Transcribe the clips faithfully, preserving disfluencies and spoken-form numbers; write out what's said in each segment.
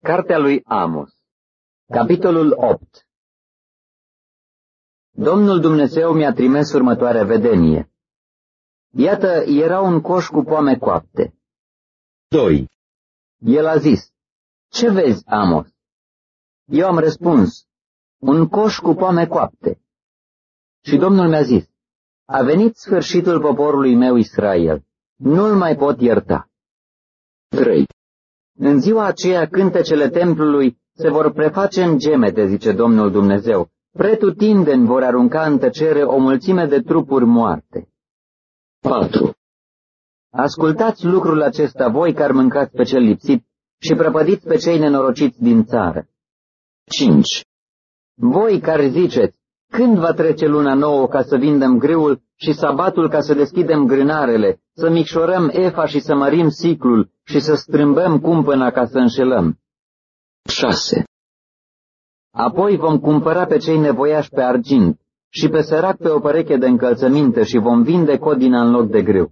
Cartea lui Amos, capitolul opt. Domnul Dumnezeu mi-a trimis următoarea vedenie. Iată, era un coș cu poame coapte. doi. El a zis, ce vezi, Amos? Eu am răspuns, un coș cu poame coapte. Și Domnul mi-a zis, a venit sfârșitul poporului meu Israel, nu-l mai pot ierta. trei. În ziua aceea cântecele templului se vor preface în gemete, zice Domnul Dumnezeu, pretutindeni vor arunca în tăcere o mulțime de trupuri moarte. patru. Ascultați lucrul acesta voi care mâncați pe cel lipsit și prăpădiți pe cei nenorociți din țară. cinci. Voi care ziceți, când va trece luna nouă ca să vindem grâul și sabatul ca să deschidem grânarele, să micșorăm efa și să mărim siclul și să strâmbăm cumpăna ca să înșelăm? șase. Apoi vom cumpăra pe cei nevoiași pe argint și pe sărac pe o pereche de încălțăminte și vom vinde codina în loc de grâu.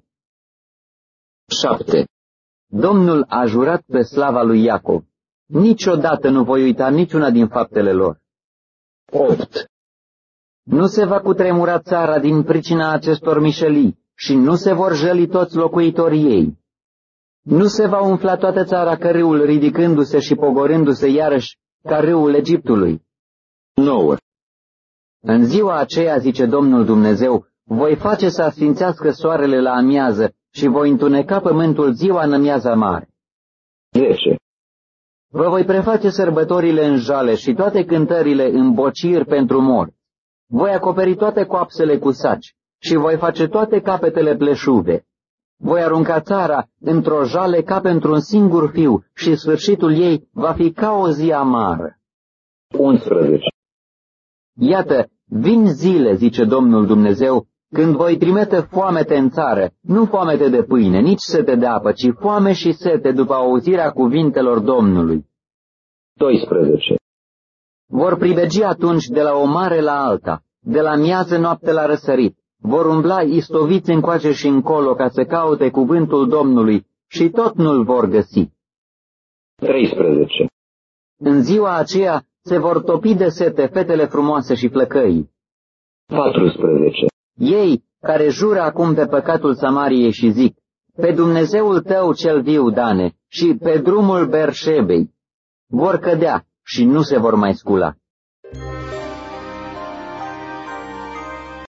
șapte. Domnul a jurat pe slava lui Iacov, niciodată nu voi uita niciuna din faptele lor. opt. Nu se va cutremura țara din pricina acestor mișelii și nu se vor jăli toți locuitorii ei. Nu se va umfla toată țara ca râul ridicându-se și pogorându-se iarăși ca râul Egiptului. nouă. În ziua aceea, zice Domnul Dumnezeu, voi face să asfințească soarele la amiază și voi întuneca pământul ziua în amiaza mare. zece. Vă voi preface sărbătorile în jale și toate cântările în bociri pentru morți. Voi acoperi toate coapsele cu saci și voi face toate capetele pleșuve. Voi arunca țara într-o jale ca pentru un singur fiu și sfârșitul ei va fi ca o zi amară. unsprezece. Iată, vin zile, zice Domnul Dumnezeu, când voi trimite foamete în țară, nu foamete de pâine, nici sete de apă, ci foame și sete după auzirea cuvintelor Domnului. doisprezece. Vor pribegi atunci de la o mare la alta, de la miază noapte la răsărit, vor umbla istoviți încoace și încolo ca să caute cuvântul Domnului și tot nu-l vor găsi. treisprezece. În ziua aceea se vor topi de sete fetele frumoase și flăcăii. patrusprezece. Ei care jură acum pe păcatul Samariei și zic, pe Dumnezeul tău cel viu, Dane, și pe drumul Berșebei, vor cădea și nu se vor mai scula.